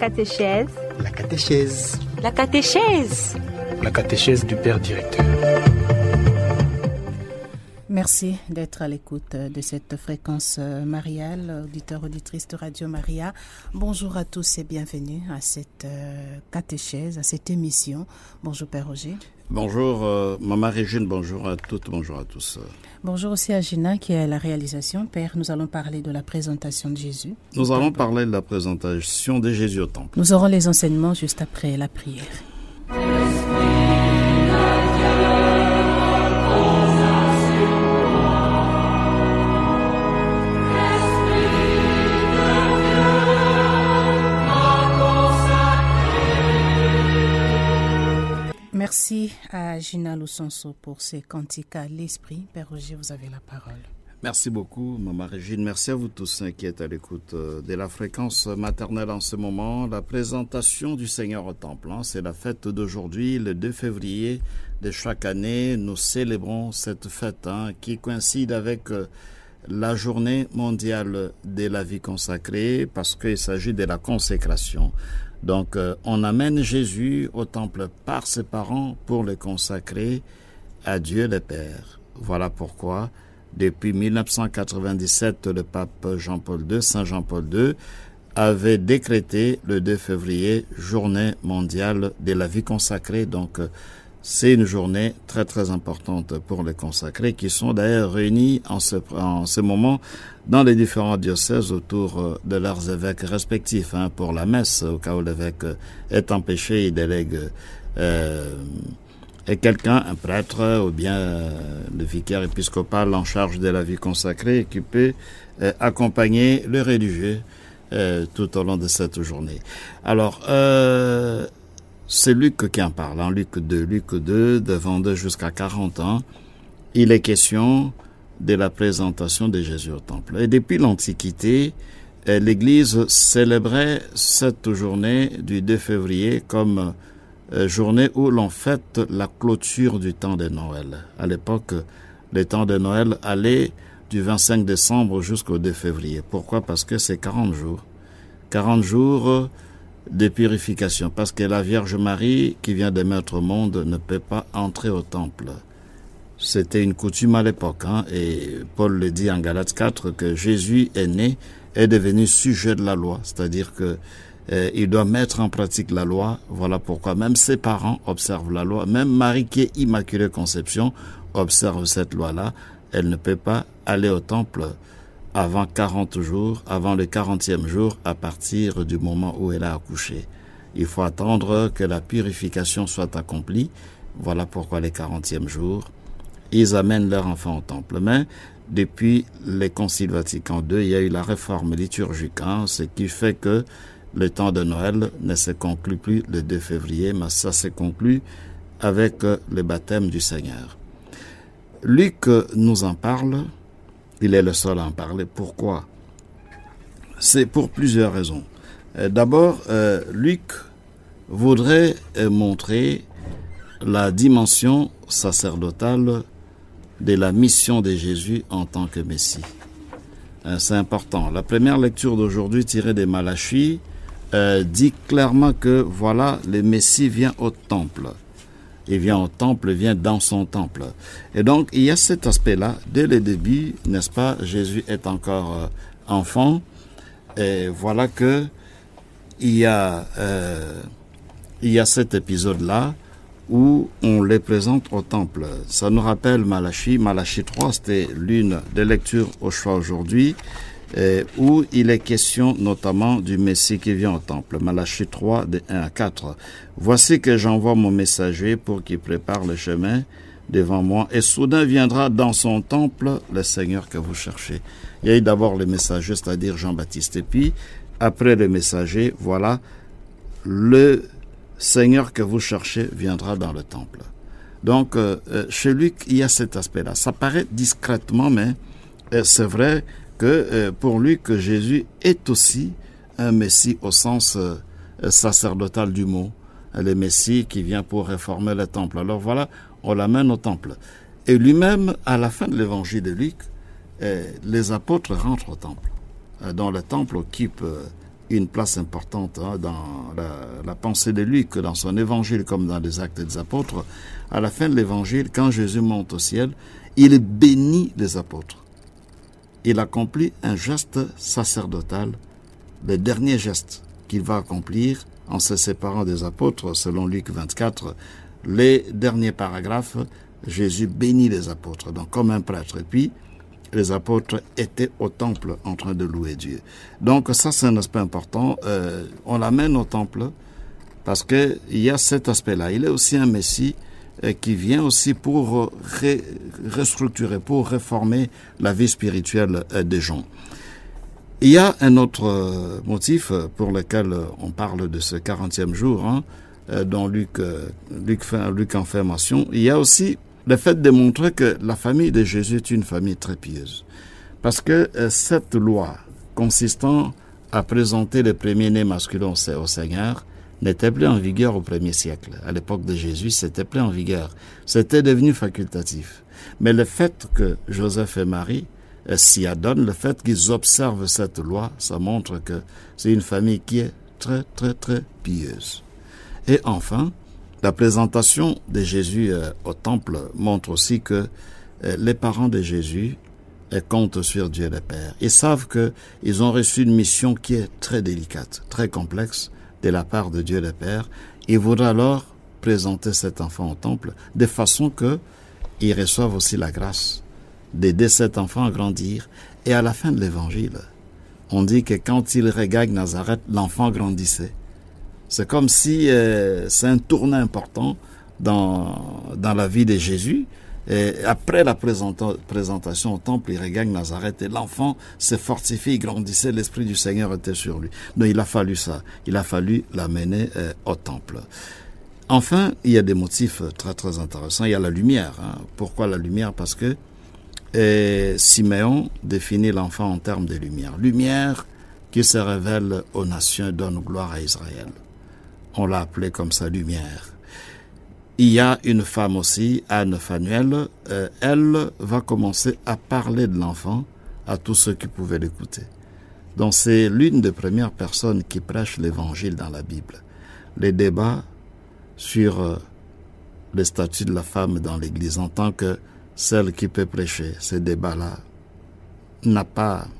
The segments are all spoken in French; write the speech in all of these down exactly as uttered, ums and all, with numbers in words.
catéchèse. La catéchèse. La catéchèse. La catéchèse du Père Directeur. Merci d'être à l'écoute de cette fréquence mariale, auditeurs, auditrices de Radio Maria. Bonjour à tous et bienvenue à cette catéchèse, à cette émission. Bonjour Père Roger. Bonjour euh, Maman Régine, bonjour à toutes, bonjour à tous. Bonjour aussi à Gina qui est à la réalisation. Père, nous allons parler de la présentation de Jésus. Nous allons parler de la présentation de Jésus au temple. Nous aurons les enseignements juste après la prière. Merci à Gina Lusonso pour ses cantiques à l'esprit. Père Roger, vous avez la parole. Merci beaucoup, Maman Régine. Merci à vous tous qui êtes à l'écoute de la fréquence maternelle en ce moment. La présentation du Seigneur au temple, hein, c'est la fête d'aujourd'hui, le deux février de chaque année. Nous célébrons cette fête hein, qui coïncide avec euh, la journée mondiale de la vie consacrée parce qu'il s'agit de la consécration. Donc, euh, on amène Jésus au temple par ses parents pour le consacrer à Dieu le Père. Voilà pourquoi, depuis mille neuf cent quatre-vingt-dix-sept, le pape Jean-Paul deux, Saint Jean-Paul deux, avait décrété le deux février, journée mondiale de la vie consacrée. Donc, euh, c'est une journée très très importante pour les consacrés qui sont d'ailleurs réunis en ce, en ce moment dans les différents diocèses autour de leurs évêques respectifs hein, pour la messe. Au cas où l'évêque est empêché, il délègue euh, et quelqu'un, un prêtre ou bien euh, le vicaire épiscopal en charge de la vie consacrée qui peut euh, accompagner le religieux euh, tout au long de cette journée. Alors, euh, c'est Luc qui en parle, en Luc deux, Luc deux, de vingt-deux jusqu'à quarante ans. Il est question de la présentation de Jésus au temple. Et depuis l'Antiquité, l'Église célébrait cette journée du deux février comme journée où l'on fête la clôture du temps de Noël. À l'époque, le temps de Noël allait du vingt-cinq décembre jusqu'au deux février. Pourquoi? Parce que c'est quarante jours. quarante jours de purification, parce que la Vierge Marie, qui vient de mettre au monde, ne peut pas entrer au temple. C'était une coutume à l'époque, hein, et Paul le dit en Galates quatre, que Jésus est né, est devenu sujet de la loi, c'est-à-dire que euh, il doit mettre en pratique la loi. Voilà pourquoi même ses parents observent la loi, même Marie qui est Immaculée Conception observe cette loi-là. Elle ne peut pas aller au temple avant quarante jours, avant le quarantième jour, à partir du moment où elle a accouché. Il faut attendre que la purification soit accomplie. Voilà pourquoi les quarantième jours, ils amènent leur enfant au temple. Mais depuis les conciles Vatican deux, il y a eu la réforme liturgique, hein, ce qui fait que le temps de Noël ne se conclut plus le deux février, mais ça se conclut avec le baptême du Seigneur. Luc nous en parle. Il est le seul à en parler. Pourquoi? C'est pour plusieurs raisons. D'abord, euh, Luc voudrait montrer la dimension sacerdotale de la mission de Jésus en tant que Messie. Euh, c'est important. La première lecture d'aujourd'hui, tirée des Malachie, euh, dit clairement que voilà, le Messie vient au temple. Il vient au temple, il vient dans son temple. Et donc, il y a cet aspect-là. Dès le début, n'est-ce pas, Jésus est encore euh, enfant. Et voilà que il y a, euh, il y a cet épisode-là où on les présente au temple. Ça nous rappelle Malachie. Malachie trois, c'était l'une des lectures au choix aujourd'hui, euh, où il est question notamment du Messie qui vient au temple. Malachie trois, de un à quatre. Voici que j'envoie mon messager pour qu'il prépare le chemin devant moi, et soudain viendra dans son temple le Seigneur que vous cherchez. Il y a eu d'abord le messager, c'est-à-dire Jean-Baptiste, et puis après le messager, voilà, le Seigneur que vous cherchez viendra dans le temple. Donc, euh, chez Luc, il y a cet aspect-là. Ça paraît discrètement, mais euh, c'est vrai que euh, pour Luc, Jésus est aussi un Messie au sens euh, sacerdotal du mot. Le Messie qui vient pour réformer le temple. Alors voilà, on l'amène au temple. Et lui-même, à la fin de l'évangile de Luc, euh, les apôtres rentrent au temple, euh, dont le temple occupe euh, une place importante hein, dans la, la pensée de Luc, dans son évangile comme dans les Actes des Apôtres. À la fin de l'évangile, quand Jésus monte au ciel, il bénit les apôtres. Il accomplit un geste sacerdotal, le dernier geste qu'il va accomplir en se séparant des apôtres, selon Luc vingt-quatre, les derniers paragraphes, Jésus bénit les apôtres, donc comme un prêtre. Et puis, les apôtres étaient au temple en train de louer Dieu. Donc ça, c'est un aspect important. Euh, on l'amène au temple parce qu'il y a cet aspect-là. Il est aussi un Messie euh, qui vient aussi pour ré, restructurer, pour réformer la vie spirituelle euh, des gens. Il y a un autre euh, motif pour lequel on parle de ce quarantième jour, hein, euh, dont Luc, euh, Luc, fait, Luc en fait mention. Il y a aussi le fait de montrer que la famille de Jésus est une famille très pieuse. Parce que euh, cette loi consistant à présenter les premiers-nés masculins au Seigneur n'était plus en vigueur au premier siècle. À l'époque de Jésus, c'était plus en vigueur. C'était devenu facultatif. Mais le fait que Joseph et Marie euh, s'y adonnent, le fait qu'ils observent cette loi, ça montre que c'est une famille qui est très, très, très pieuse. Et enfin, la présentation de Jésus euh, au temple montre aussi que euh, les parents de Jésus euh, comptent sur Dieu le Père. Ils savent qu'ils ont reçu une mission qui est très délicate, très complexe de la part de Dieu le Père. Ils voudraient alors présenter cet enfant au temple de façon qu'ils reçoivent aussi la grâce d'aider cet enfant à grandir. Et à la fin de l'évangile, on dit que quand il regagne Nazareth, l'enfant grandissait. C'est comme si euh, c'est un tournant important dans, dans la vie de Jésus. Et après la présenta- présentation au temple, il regagne Nazareth et l'enfant se fortifie, il grandissait, l'Esprit du Seigneur était sur lui. Donc il a fallu ça, il a fallu l'amener euh, au temple. Enfin, il y a des motifs très très intéressants. Il y a la lumière. Hein. Pourquoi la lumière? Parce que euh, Siméon définit l'enfant en termes de lumière. Lumière qui se révèle aux nations, donne gloire à Israël. On l'a appelé comme ça, lumière. Il y a une femme aussi, Anne Fanuel, euh, elle va commencer à parler de l'enfant à tous ceux qui pouvaient l'écouter. Donc c'est l'une des premières personnes qui prêche l'évangile dans la Bible. Les débats sur euh, le statut de la femme dans l'Église en tant que celle qui peut prêcher, ces débats-là n'a pas...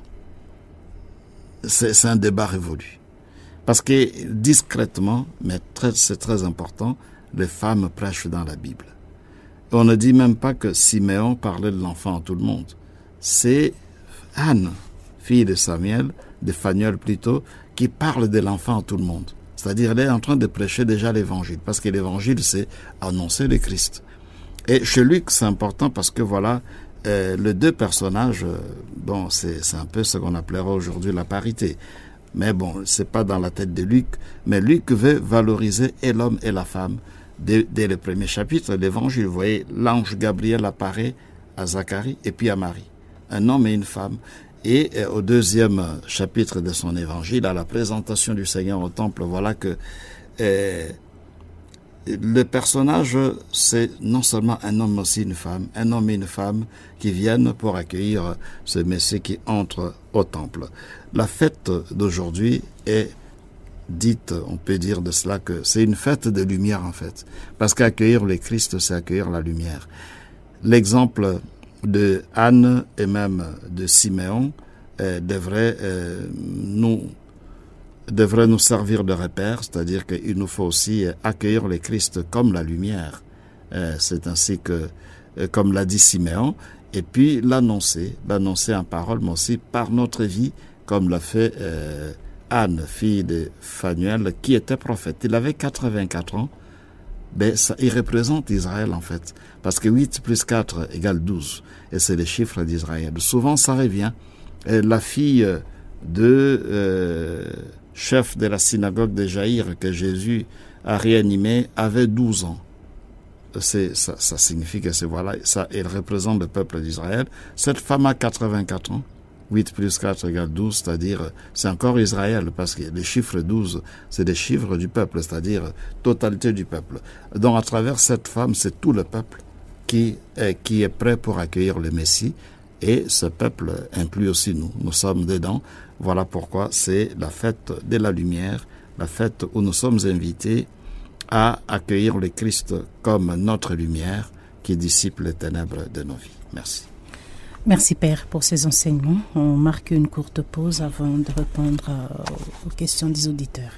C'est, c'est un débat révolu. Parce que discrètement, mais très, c'est très important, les femmes prêchent dans la Bible. Et on ne dit même pas que Siméon parlait de l'enfant à tout le monde. C'est Anne, fille de Samuel, de Phanuel plutôt, qui parle de l'enfant à tout le monde. C'est-à-dire, elle est en train de prêcher déjà l'évangile, parce que l'évangile, c'est annoncer le Christ. Et chez Luc, c'est important parce que voilà, euh, les deux personnages, euh, bon, c'est, c'est un peu ce qu'on appellera aujourd'hui la parité. Mais bon, c'est pas dans la tête de Luc, mais Luc veut valoriser et l'homme et la femme. Dès, dès le premier chapitre de l'évangile, vous voyez, l'ange Gabriel apparaît à Zacharie et puis à Marie, un homme et une femme. Et euh, au deuxième chapitre de son évangile, à la présentation du Seigneur au temple, voilà que euh, le personnage, c'est non seulement un homme, mais aussi une femme, un homme et une femme qui viennent pour accueillir ce Messie qui entre au temple. La fête d'aujourd'hui est dite, on peut dire de cela que c'est une fête de lumière en fait, parce qu'accueillir le Christ, c'est accueillir la lumière. L'exemple de Anne et même de Siméon euh, devrait euh, nous devrait nous servir de repère, c'est-à-dire qu'il nous faut aussi accueillir le Christ comme la lumière. Euh, c'est ainsi que, euh, comme l'a dit Siméon, et puis l'annoncer, l'annoncer en parole, mais aussi par notre vie, comme l'a fait euh, Anne, fille de Phanuel, qui était prophète. Il avait quatre-vingt-quatre ans, ben, ça, il représente Israël en fait, parce que huit plus quatre égale douze, et c'est le chiffre d'Israël. Souvent ça revient. Et la fille de... Euh, chef de la synagogue de Jaïr que Jésus a réanimé, avait douze ans. C'est, ça, ça signifie que c'est voilà, ça, elle représente le peuple d'Israël. Cette femme a quatre-vingt-quatre ans. huit plus quatre égale douze, c'est-à-dire, c'est encore Israël, parce que le chiffre douze, c'est des chiffres du peuple, c'est-à-dire totalité du peuple. Donc, à travers cette femme, c'est tout le peuple qui est, qui est prêt pour accueillir le Messie. Et ce peuple inclut aussi nous. Nous sommes dedans. Voilà pourquoi c'est la fête de la lumière, la fête où nous sommes invités à accueillir le Christ comme notre lumière qui dissipe les ténèbres de nos vies. Merci. Merci Père pour ces enseignements. On marque une courte pause avant de répondre aux questions des auditeurs.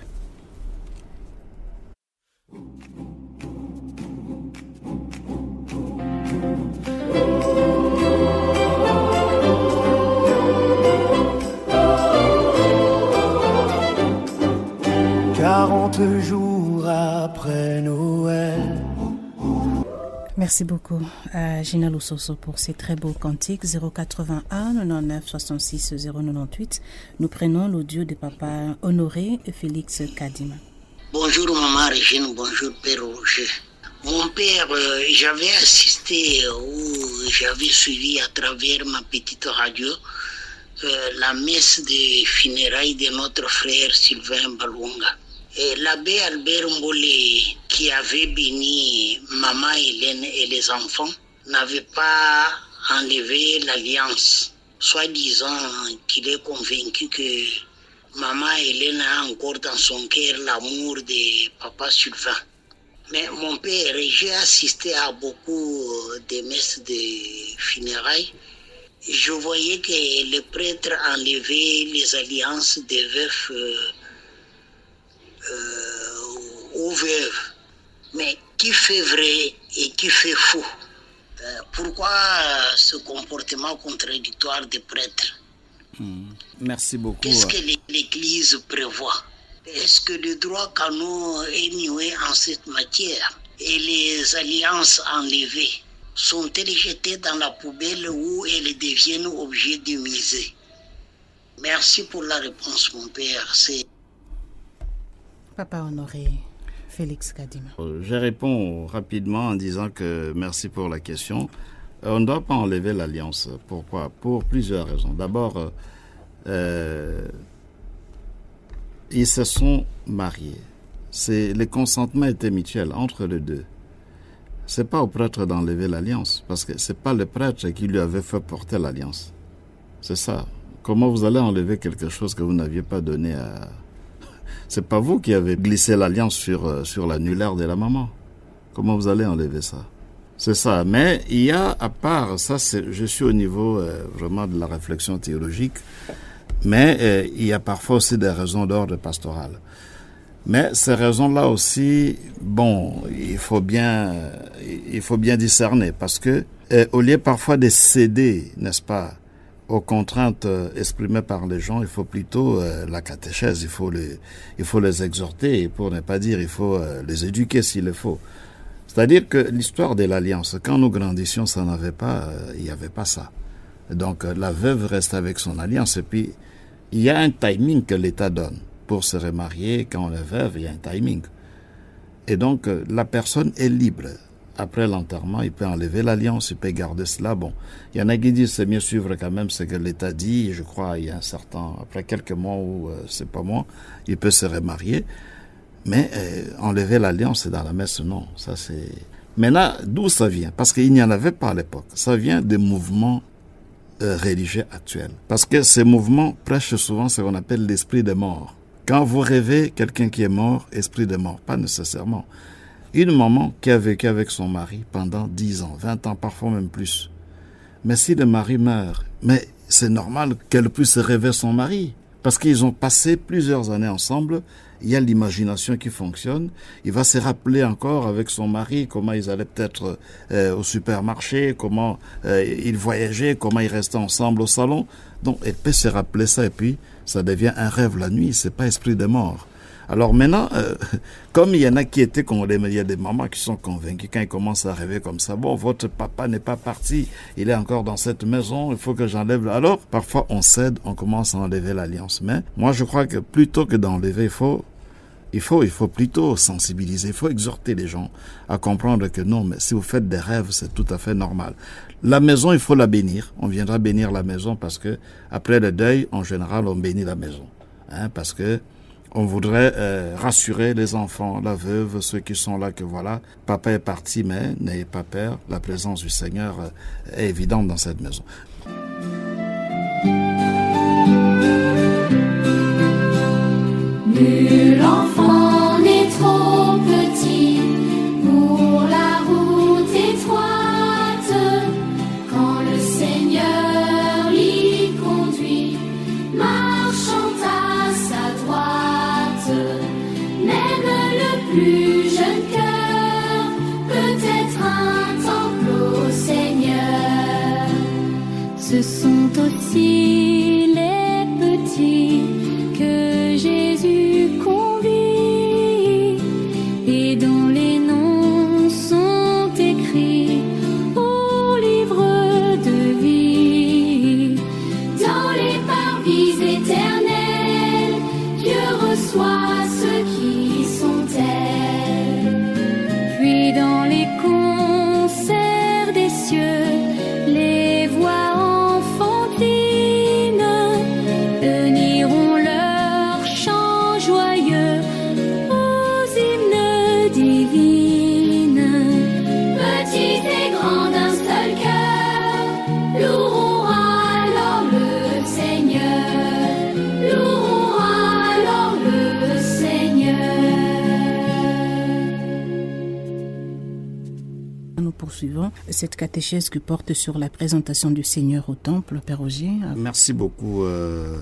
quarante jours après Noël. Merci beaucoup à Gina Loussoso pour ces très beaux cantiques. zéro quatre-vingt-un quatre-vingt-neuf soixante-six zéro quatre-vingt-dix. Nous prenons l'audio de Papa Honoré et Félix Kadima. Bonjour Maman Régine, bonjour Père Roger. Mon père, euh, j'avais assisté ou j'avais suivi à travers ma petite radio euh, la messe des funérailles de notre frère Sylvain Balunga. Et l'abbé Albert Mbolé, qui avait béni Maman Hélène et les enfants, n'avait pas enlevé l'alliance, soi-disant qu'il est convaincu que Maman Hélène a encore dans son cœur l'amour de Papa Sylvain. Mais mon père, j'ai assisté à beaucoup de messes de funérailles. Je voyais que les prêtres enlevaient les alliances des veufs euh, euh, aux veuves. Mais qui fait vrai et qui fait faux? euh, Pourquoi ce comportement contradictoire des prêtres? Mmh. Merci beaucoup. Qu'est-ce que l'Église prévoit? Est-ce que le droit canon est noué en cette matière? Et les alliances enlevées sont-elles jetées dans la poubelle ou elles deviennent objet de musée? Merci pour la réponse, mon père. C'est... Papa Honoré, Félix Kadima. Je réponds rapidement en disant que merci pour la question. On ne doit pas enlever l'alliance. Pourquoi? Pour plusieurs raisons. D'abord, euh, ils se sont mariés. C'est, le consentement était mutuel entre les deux. C'est pas au prêtre d'enlever l'alliance, parce que c'est pas le prêtre qui lui avait fait porter l'alliance. C'est ça. Comment vous allez enlever quelque chose que vous n'aviez pas donné à... C'est pas vous qui avez glissé l'alliance sur, sur l'annulaire de la maman. Comment vous allez enlever ça? C'est ça. Mais il y a, à part ça, c'est, je suis au niveau euh, vraiment de la réflexion théologique, mais euh, il y a parfois aussi des raisons d'ordre pastoral. Mais ces raisons-là aussi, bon, il faut bien, il faut bien discerner, parce que euh, au lieu parfois de céder, n'est-ce pas, aux contraintes euh, exprimées par les gens, il faut plutôt euh, la catéchèse, il faut les, il faut les exhorter, pour ne pas dire, il faut euh, les éduquer s'il le faut. C'est-à-dire que l'histoire de l'alliance, quand nous grandissions, ça n'avait pas, euh, il n'y avait pas ça. Donc euh, la veuve reste avec son alliance, et puis il y a un timing que l'État donne. Pour se remarier, quand on est veuve, il y a un timing. Et donc, euh, la personne est libre. Après l'enterrement, il peut enlever l'alliance, il peut garder cela. Bon, il y en a qui disent c'est mieux suivre quand même ce que l'État dit. Je crois il y a un certain, après quelques mois ou euh, c'est pas moi, il peut se remarier. Mais euh, enlever l'alliance, c'est dans la messe, non. Ça c'est. Maintenant, d'où ça vient? Parce qu'il n'y en avait pas à l'époque. Ça vient des mouvements euh, religieux actuels. Parce que ces mouvements prêchent souvent ce qu'on appelle l'esprit de mort. Quand vous rêvez quelqu'un qui est mort, esprit de mort, pas nécessairement. Une maman qui a vécu avec son mari pendant dix ans, vingt ans, parfois même plus. Mais si le mari meurt, mais c'est normal qu'elle puisse rêver son mari. Parce qu'ils ont passé plusieurs années ensemble, il y a l'imagination qui fonctionne. Il va se rappeler encore avec son mari comment ils allaient peut-être euh, au supermarché, comment euh, ils voyageaient, comment ils restaient ensemble au salon. Donc elle peut se rappeler ça et puis ça devient un rêve la nuit, c'est pas esprit de mort. Alors maintenant, euh, comme il y en a qui étaient, il y a des mamans qui sont convaincues quand ils commencent à rêver comme ça, bon, votre papa n'est pas parti, il est encore dans cette maison, il faut que j'enlève. Alors, parfois on cède, on commence à enlever l'alliance. Mais moi je crois que plutôt que d'enlever, il faut, il faut, il faut plutôt sensibiliser, il faut exhorter les gens à comprendre que non, mais si vous faites des rêves, c'est tout à fait normal. La maison, il faut la bénir. On viendra bénir la maison parce que après le deuil, en général, on bénit la maison, hein, parce que on voudrait euh, rassurer les enfants, la veuve, ceux qui sont là, que voilà, papa est parti, mais n'ayez pas peur, la présence du Seigneur euh, est évidente dans cette maison. Nul enfant n'est trop petit pour la route étroite, quand le Seigneur l'y conduit, marchant à sa droite. Même le plus jeune cœur peut être un temple au Seigneur. Ce sont aussi les petits que Jésus convie et dont les noms sont écrits au livre de vie. Dans les parvis éternels, Dieu reçoit ceux qui sont tels. Puis dans les concerts des cieux, les voix enfantines uniront leurs chants joyeux aux hymnes divines. Petits et grands d'un seul cœur loueront alors le Seigneur, loueront alors le Seigneur. Nous poursuivons cette catéchèse qui porte sur la présentation du Seigneur au temple. Père Roger. Merci beaucoup euh,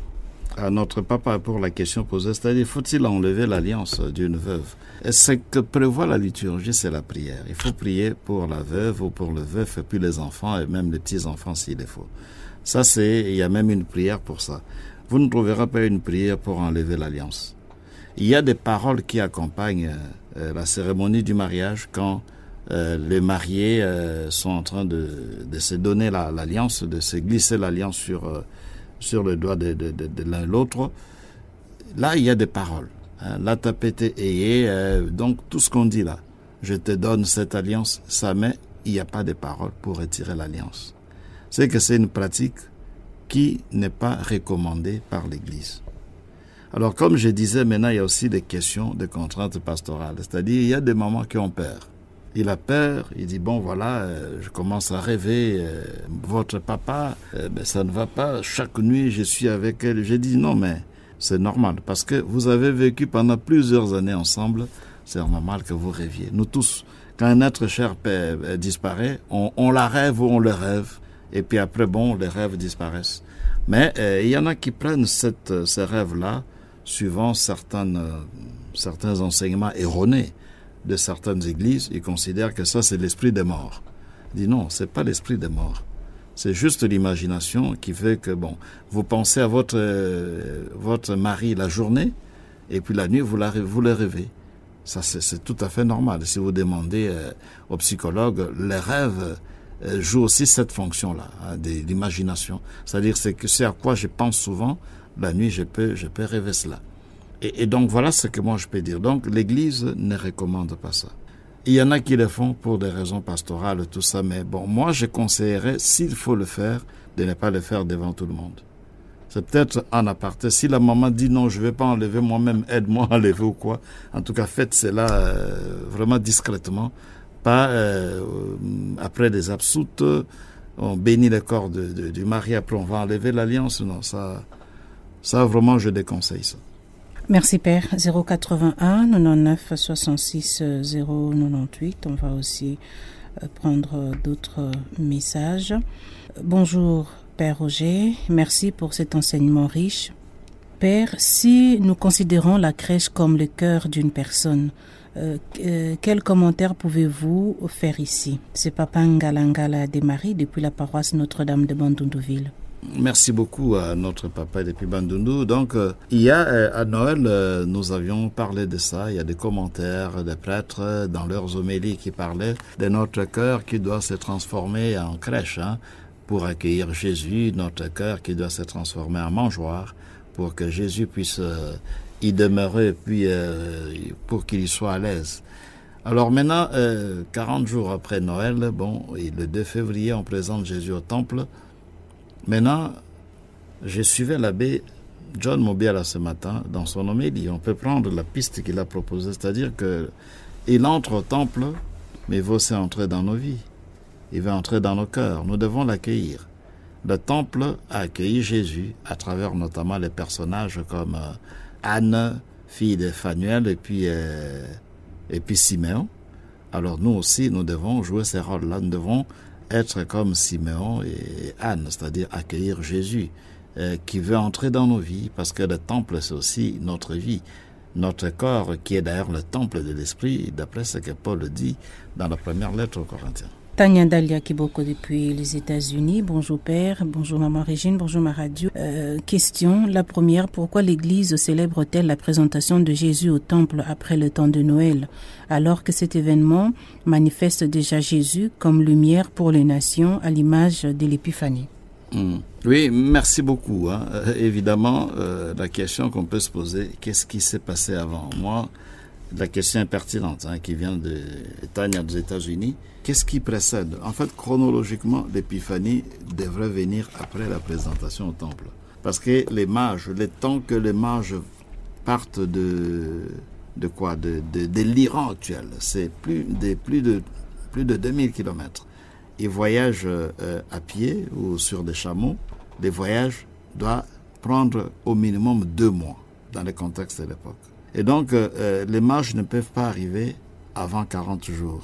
à notre papa pour la question posée, c'est-à-dire faut-il enlever l'alliance d'une veuve? Et ce que prévoit la liturgie, c'est la prière. Il faut prier pour la veuve ou pour le veuf et puis les enfants et même les petits-enfants s'il le faut. Ça, c'est, il y a même une prière pour ça. Vous ne trouverez pas une prière pour enlever l'alliance. Il y a des paroles qui accompagnent euh, la cérémonie du mariage quand euh, les mariés euh, sont en train de, de se donner la, l'alliance, de se glisser l'alliance sur, euh, sur le doigt de, de, de, de l'un et l'autre. Là, il y a des paroles. Hein, la tapete ayé, euh, donc tout ce qu'on dit là. Je te donne cette alliance, ça, mais il n'y a pas de paroles pour retirer l'alliance. C'est que c'est une pratique qui n'est pas recommandée par l'Église. Alors, comme je disais, maintenant, il y a aussi des questions de contraintes pastorales. C'est-à-dire, il y a des mamans qui ont peur. Il a peur, il dit, bon, voilà, euh, je commence à rêver, euh, votre papa, euh, ben, ça ne va pas. Chaque nuit, je suis avec elle. J'ai dit, non, mais c'est normal, parce que vous avez vécu pendant plusieurs années ensemble, c'est normal que vous rêviez. Nous tous, quand un être cher euh, disparaît, on, on la rêve ou on le rêve, et puis après, bon, les rêves disparaissent. Mais euh, il y en a qui prennent cette, ces rêves-là, suivant certaines, euh, certains enseignements erronés de certaines églises. Ils considèrent que ça, c'est l'esprit des morts. Il dit non, c'est pas l'esprit des morts. C'est juste l'imagination qui fait que, bon, vous pensez à votre, euh, votre mari la journée, et puis la nuit, vous, la, vous le rêvez. Ça, c'est, c'est tout à fait normal. Si vous demandez euh, aux psychologues, les rêves euh, jouent aussi cette fonction-là, hein, de l'imagination. C'est-à-dire c'est que c'est à quoi je pense souvent. La nuit, je peux, je peux rêver cela. Et, et donc, voilà ce que moi je peux dire. Donc, l'Église ne recommande pas ça. Il y en a qui le font pour des raisons pastorales, tout ça, mais bon, moi, je conseillerais, s'il faut le faire, de ne pas le faire devant tout le monde. C'est peut-être en aparté. Si la maman dit non, je ne vais pas enlever moi-même, aide-moi à enlever ou quoi. En tout cas, faites cela euh, vraiment discrètement, pas euh, après des absoutes, on bénit le corps de, de, du mari, après on va enlever l'alliance. Non, ça, ça vraiment, je déconseille ça. Merci Père. zéro quatre-vingt-un quatre-vingt-neuf soixante-six zéro quatre-vingt-huit. On va aussi prendre d'autres messages. Bonjour Père Roger, merci pour cet enseignement riche. Père, si nous considérons la crèche comme le cœur d'une personne, euh, euh, quel commentaire pouvez-vous faire ici? C'est Papa Ngalangala de Marie depuis la paroisse Notre-Dame de Bandundu-Ville. Merci beaucoup à notre papa depuis Bandundu. Donc, euh, il y a euh, à Noël, euh, nous avions parlé de ça. Il y a des commentaires des prêtres euh, dans leurs homélies qui parlaient de notre cœur qui doit se transformer en crèche, hein, pour accueillir Jésus, notre cœur qui doit se transformer en mangeoire pour que Jésus puisse euh, y demeurer, puis euh, pour qu'il y soit à l'aise. Alors maintenant, euh, quarante jours après Noël, bon, et le deux février, on présente Jésus au temple. Maintenant, je suivais l'abbé John Mobiala ce matin dans son homélie. On peut prendre la piste qu'il a proposée, c'est-à-dire qu'il entre au temple, mais il va aussi entrer dans nos vies. Il va entrer dans nos cœurs. Nous devons l'accueillir. le temple a accueilli Jésus à travers notamment les personnages comme euh, Anne, fille de Phanuel, et puis, euh, et puis Siméon. Alors nous aussi, nous devons jouer ces rôles-là. Nous devons être comme Siméon et Anne, c'est-à-dire accueillir Jésus, euh, qui veut entrer dans nos vies, parce que le temple, c'est aussi notre vie. Notre corps, qui est d'ailleurs le temple de l'Esprit, d'après ce que Paul dit dans la première lettre aux Corinthiens. Tania Dalia Kiboko depuis les États-Unis. Bonjour Père, bonjour Maman Régine, bonjour ma radio. Euh, question, la première, pourquoi l'Église célèbre-t-elle la présentation de Jésus au temple après le temps de Noël, alors que cet événement manifeste déjà Jésus comme lumière pour les nations à l'image de l'Épiphanie? Mmh. Oui, merci beaucoup. Hein. Euh, évidemment, euh, la question qu'on peut se poser, qu'est-ce qui s'est passé avant? Moi, la question est pertinente, hein, qui vient de Tania des États-Unis. Qu'est-ce qui précède? En fait, chronologiquement, l'épiphanie devrait venir après la présentation au temple. Parce que les mages, le temps que les mages partent de, de quoi? De, de, de l'Iran actuel, c'est plus de, plus de, plus de deux mille kilomètres. Ils voyagent euh, à pied ou sur des chameaux. Les voyages doivent prendre au minimum deux mois dans le contexte de l'époque. Et donc, euh, les mages ne peuvent pas arriver avant quarante jours,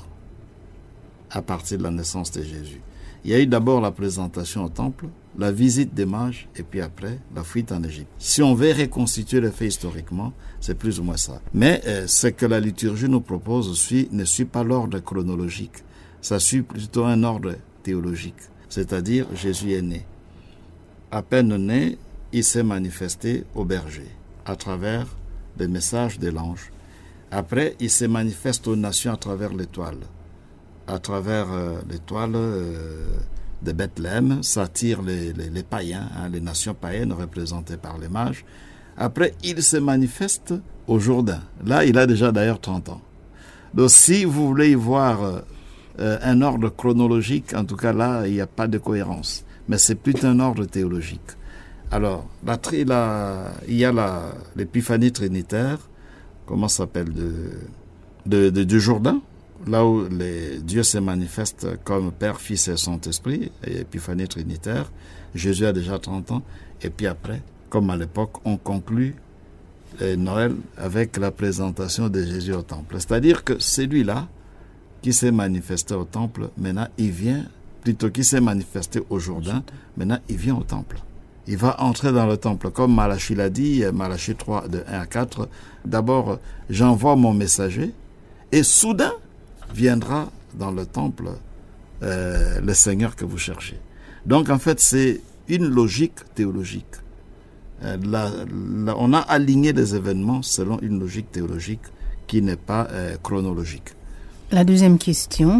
à partir de la naissance de Jésus. Il y a eu d'abord la présentation au temple, la visite des mages, et puis après, la fuite en Égypte. Si on veut reconstituer le fait historiquement, c'est plus ou moins ça. Mais euh, ce que la liturgie nous propose aussi ne suit pas l'ordre chronologique. Ça suit plutôt un ordre théologique. C'est-à-dire, Jésus est né. À peine né, il s'est manifesté au berger, à travers le message de l'ange. Après, il se manifeste aux nations à travers l'étoile. À travers euh, l'étoile euh, de Bethléem, ça attire les, les, les païens, hein, les nations païennes représentées par les mages. Après, il se manifeste au Jourdain. Là, il a déjà d'ailleurs trente ans. Donc, si vous voulez y voir euh, un ordre chronologique, en tout cas là, il n'y a pas de cohérence. Mais c'est plutôt un ordre théologique. Alors, la, la, il y a la, l'épiphanie trinitaire, comment ça s'appelle, de, de, de, du Jourdain, là où les, Dieu se manifeste comme Père, Fils et Saint-Esprit, et épiphanie trinitaire. Jésus a déjà trente ans. Et puis après, comme à l'époque, on conclut eh, Noël avec la présentation de Jésus au temple. C'est-à-dire que celui-là qui s'est manifesté au temple, maintenant il vient, plutôt qui s'est manifesté au Jourdain, maintenant il vient au temple. Il va entrer dans le temple, comme Malachie l'a dit, Malachie trois, de un à quatre. D'abord, j'envoie mon messager, et soudain viendra dans le temple euh, le Seigneur que vous cherchez. Donc, en fait, c'est une logique théologique. Euh, la, la, on a aligné les événements selon une logique théologique qui n'est pas euh, chronologique. La deuxième question.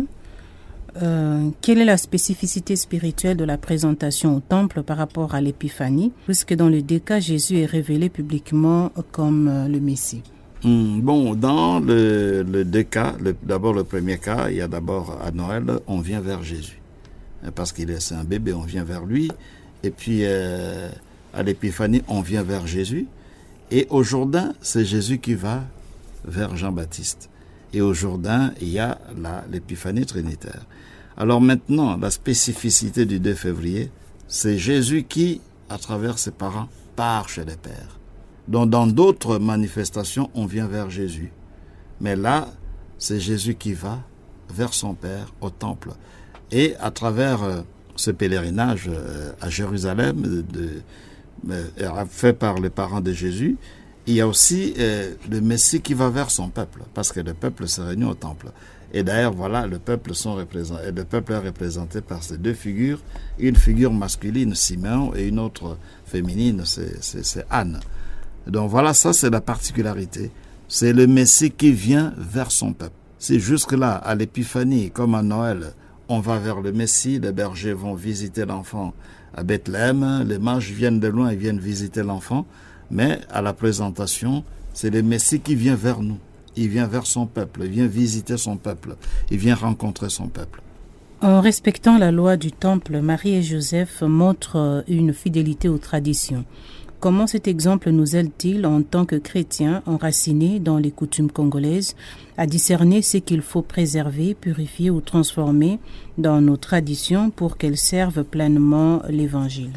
Euh, quelle est la spécificité spirituelle de la présentation au temple par rapport à l'épiphanie, puisque dans les deux cas, Jésus est révélé publiquement comme euh, le Messie? Hum, bon, dans le, le deux cas, le, d'abord le premier cas, il y a d'abord à Noël, on vient vers Jésus. Parce qu'il est c'est un bébé, on vient vers lui. Et puis euh, à l'épiphanie, on vient vers Jésus. Et au Jourdain, c'est Jésus qui va vers Jean-Baptiste. Et au Jourdain, il y a la, l'épiphanie trinitaire. Alors maintenant, la spécificité du deux février, c'est Jésus qui, à travers ses parents, part chez les pères. Donc dans d'autres manifestations, on vient vers Jésus. Mais là, c'est Jésus qui va vers son Père au temple. Et à travers euh, ce pèlerinage euh, à Jérusalem, de, de, euh, fait par les parents de Jésus, il y a aussi euh, le Messie qui va vers son peuple, parce que le peuple se réunit au temple. Et d'ailleurs, voilà, le peuple, sont représent... le peuple est représenté par ces deux figures, une figure masculine, Siméon, et une autre féminine, c'est, c'est, c'est Anne. Donc voilà, ça c'est la particularité. C'est le Messie qui vient vers son peuple. Si jusque-là, à l'épiphanie, comme à Noël, on va vers le Messie, les bergers vont visiter l'enfant à Bethléem, les mages viennent de loin et viennent visiter l'enfant, mais à la présentation, c'est le Messie qui vient vers nous. Il vient vers son peuple, il vient visiter son peuple, il vient rencontrer son peuple. En respectant la loi du temple, Marie et Joseph montrent une fidélité aux traditions. Comment cet exemple nous aide-t-il en tant que chrétiens enracinés dans les coutumes congolaises à discerner ce qu'il faut préserver, purifier ou transformer dans nos traditions pour qu'elles servent pleinement l'Évangile?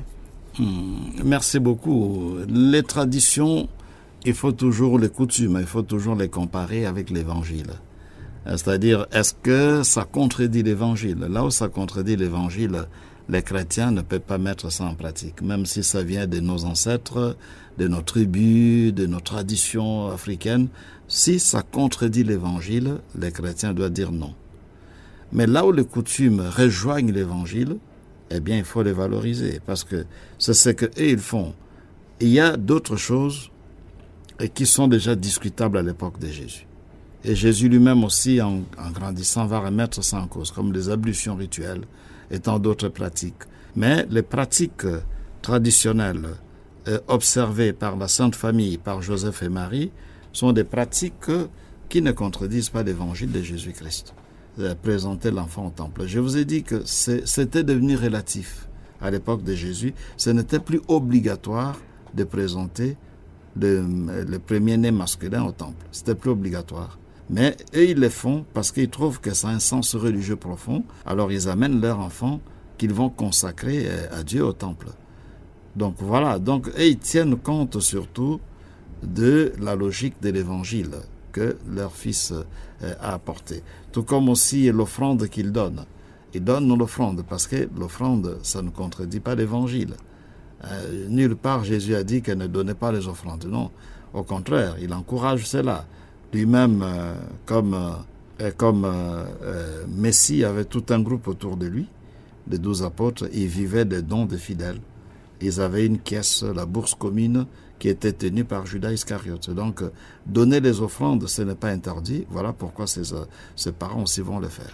Hmm, merci beaucoup. Les traditions, il faut toujours les coutumes, il faut toujours les comparer avec l'Évangile. C'est-à-dire, est-ce que ça contredit l'Évangile? Là où ça contredit l'Évangile, les chrétiens ne peuvent pas mettre ça en pratique, même si ça vient de nos ancêtres, de nos tribus, de nos traditions africaines. Si ça contredit l'Évangile, les chrétiens doivent dire non. Mais là où les coutumes rejoignent l'Évangile, eh bien, il faut les valoriser, parce que c'est ce qu'eux, ils font. Il y a d'autres choses qui sont déjà discutables à l'époque de Jésus. Et Jésus lui-même aussi, en, en grandissant, va remettre ça en cause, comme les ablutions rituelles et tant d'autres pratiques. Mais les pratiques traditionnelles euh, observées par la Sainte Famille, par Joseph et Marie, sont des pratiques qui ne contredisent pas l'évangile de Jésus-Christ. Euh, présenter l'enfant au temple. Je vous ai dit que c'est, c'était devenu relatif à l'époque de Jésus. Ce n'était plus obligatoire de présenter le, le premier-né masculin au temple. C'était plus obligatoire. Mais eux, ils le font parce qu'ils trouvent que ça a un sens religieux profond. Alors, ils amènent leur enfant qu'ils vont consacrer à Dieu au temple. Donc, voilà. Donc, eux, ils tiennent compte surtout de la logique de l'évangile que leur fils a apporté. Tout comme aussi l'offrande qu'ils donnent. Ils donnent l'offrande parce que l'offrande, ça ne contredit pas l'évangile. Euh, nulle part, Jésus a dit qu'elle ne donnait pas les offrandes. Non. Au contraire, il encourage cela. Lui-même, euh, comme, euh, comme euh, euh, Messie avait tout un groupe autour de lui, les douze apôtres, ils vivaient des dons des fidèles. Ils avaient une caisse, la bourse commune, qui était tenue par Judas Iscariote. Donc, euh, donner les offrandes, ce n'est pas interdit. Voilà pourquoi ses, euh, ses parents aussi vont le faire.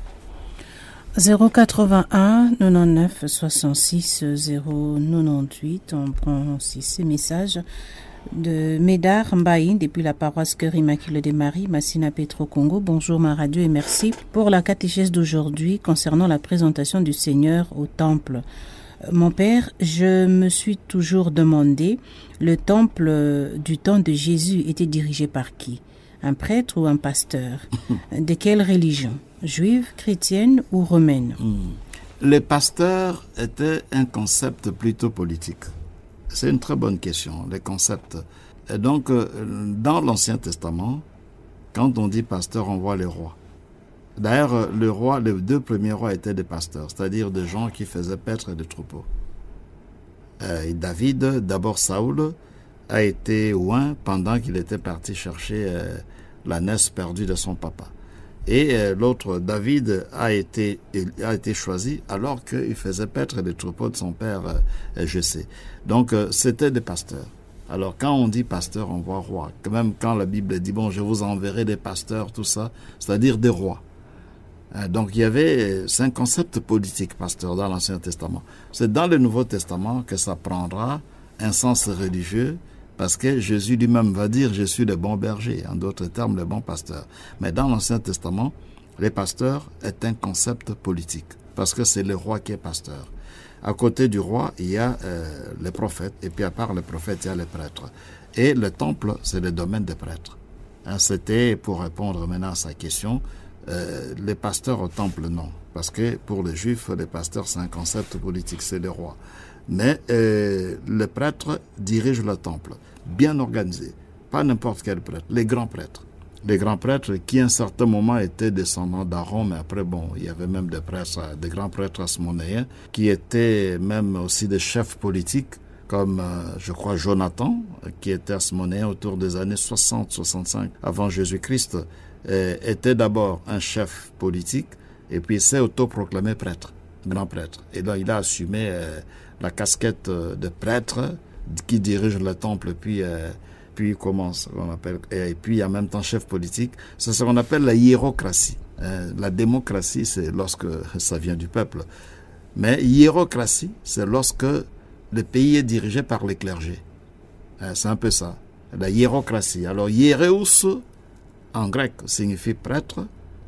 zéro quatre-vingt-un quatre-vingt-neuf soixante-six zéro quatre-vingt-dix-huit. On prend aussi ces messages de Médard Mbaï depuis la paroisse Cœur Immaculé de Marie, Massina Petro Congo. Bonjour ma radio et merci pour la catéchèse d'aujourd'hui concernant la présentation du Seigneur au temple. Mon père, je me suis toujours demandé, le temple du temps de Jésus était dirigé par qui? Un prêtre ou un pasteur? De quelle religion? Juive, chrétienne ou romaine? Les pasteurs étaient un concept plutôt politique. C'est une très bonne question, les concepts. Et donc, dans l'Ancien Testament, quand on dit pasteur, on voit les rois. D'ailleurs, le roi, les deux premiers rois étaient des pasteurs, c'est-à-dire des gens qui faisaient paître des troupeaux. Et David, d'abord Saoul, a été oint pendant qu'il était parti chercher euh, la noce perdue de son papa. Et euh, l'autre, David, a été, a été choisi alors qu'il faisait paître les troupeaux de son père euh, Jessé. Donc, euh, c'était des pasteurs. Alors, quand on dit pasteur, on voit roi. Même quand la Bible dit, bon, je vous enverrai des pasteurs, tout ça, c'est-à-dire des rois. Euh, donc, il y avait, c'est un concept politique, pasteur, dans l'Ancien Testament. C'est dans le Nouveau Testament que ça prendra un sens religieux, parce que Jésus lui-même va dire « Je suis le bon berger », en d'autres termes, le bon pasteur. Mais dans l'Ancien Testament, les pasteurs est un concept politique, parce que c'est le roi qui est pasteur. À côté du roi, il y a euh, les prophètes, et puis à part les prophètes, il y a les prêtres. Et le temple, c'est le domaine des prêtres. Hein, c'était, pour répondre maintenant à sa question, euh, les pasteurs au temple, non. Parce que pour les Juifs, les pasteurs, c'est un concept politique, c'est le roi. Mais euh, les prêtres dirigent le temple, bien organisé. Pas n'importe quel prêtre, les grands prêtres. Les grands prêtres qui, à un certain moment, étaient descendants d'Aaron, mais après, bon, il y avait même des prêtres, des grands prêtres asmonéens, qui étaient même aussi des chefs politiques, comme, euh, je crois, Jonathan, qui était asmonéen autour des années soixante soixante-cinq avant Jésus-Christ, euh, était d'abord un chef politique, et puis s'est autoproclamé prêtre, grand prêtre. Et donc, il a assumé euh, la casquette de prêtre qui dirige le temple, puis euh, puis commence, on appelle, et puis en même temps chef politique. C'est ce qu'on appelle la hiérocratie. Euh, la démocratie, c'est lorsque ça vient du peuple. Mais hiérocratie, c'est lorsque le pays est dirigé par les clergés. Euh, c'est un peu ça, la hiérocratie. Alors hiéreus, en grec, signifie prêtre,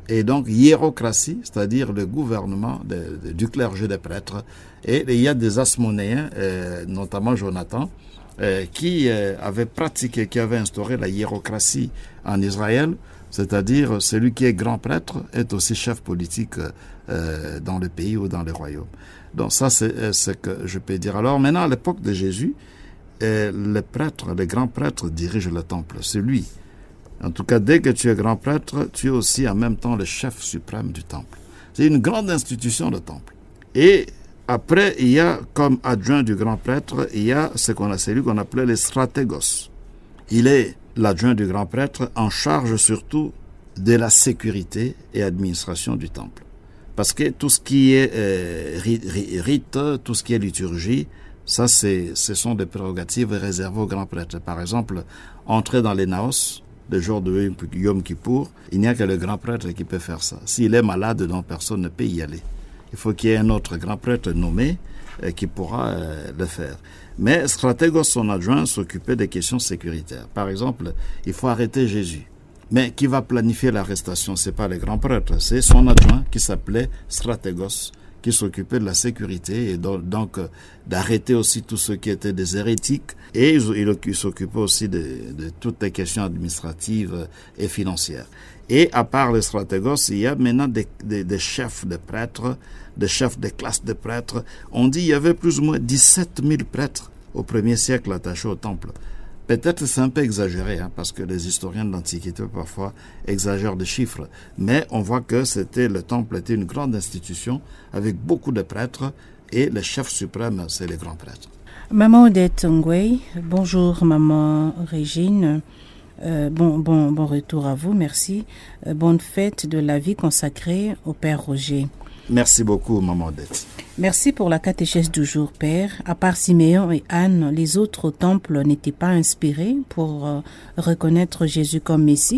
et donc hiérocratie, c'est-à-dire le gouvernement de, de, du clergé des prêtres. Et il y a des Asmonéens, euh, notamment Jonathan, euh, qui euh, avaient pratiqué, qui avaient instauré la hiérocratie en Israël, c'est-à-dire celui qui est grand prêtre est aussi chef politique euh, dans le pays ou dans le royaume. Donc ça, c'est ce que je peux dire. Alors maintenant, à l'époque de Jésus, euh, le prêtre, le grand prêtre dirige le temple, c'est lui. En tout cas, dès que tu es grand prêtre, tu es aussi en même temps le chef suprême du temple. C'est une grande institution, le temple. Et après, il y a comme adjoint du grand prêtre, il y a ce qu'on a, celui qu'on appelait les stratégos. Il est l'adjoint du grand prêtre en charge surtout de la sécurité et administration du temple. Parce que tout ce qui est euh, rite, tout ce qui est liturgie, ça, c'est, ce sont des prérogatives réservées aux grands prêtres. Par exemple, entrer dans les naos, le jour de Yom Kippour, il n'y a que le grand prêtre qui peut faire ça. S'il est malade, donc personne ne peut y aller. Il faut qu'il y ait un autre grand prêtre nommé euh, qui pourra euh, le faire. Mais Stratégos, son adjoint, s'occupait des questions sécuritaires. Par exemple, il faut arrêter Jésus. Mais qui va planifier l'arrestation? C'est pas le grand prêtre, c'est son adjoint qui s'appelait Stratégos, qui s'occupait de la sécurité et donc, donc euh, d'arrêter aussi tous ceux qui étaient des hérétiques. Et il, il s'occupait aussi de, de toutes les questions administratives et financières. Et à part les stratégos, il y a maintenant des, des, des chefs de prêtres, des chefs de classes de prêtres. On dit qu'il y avait plus ou moins dix-sept mille prêtres au premier siècle attachés au temple. Peut-être c'est un peu exagéré, hein, parce que les historiens de l'Antiquité parfois exagèrent des chiffres. Mais on voit que c'était le temple était une grande institution avec beaucoup de prêtres et le chef suprême, c'est les grands prêtres. Maman Odette Ngwey, bonjour maman Régine. Euh, bon, bon, bon retour à vous, merci. Euh, bonne fête de la vie consacrée au Père Roger. Merci beaucoup, maman Odette. Merci pour la catéchèse du jour, Père. À part Siméon et Anne, les autres temples n'étaient pas inspirés pour euh, reconnaître Jésus comme Messie?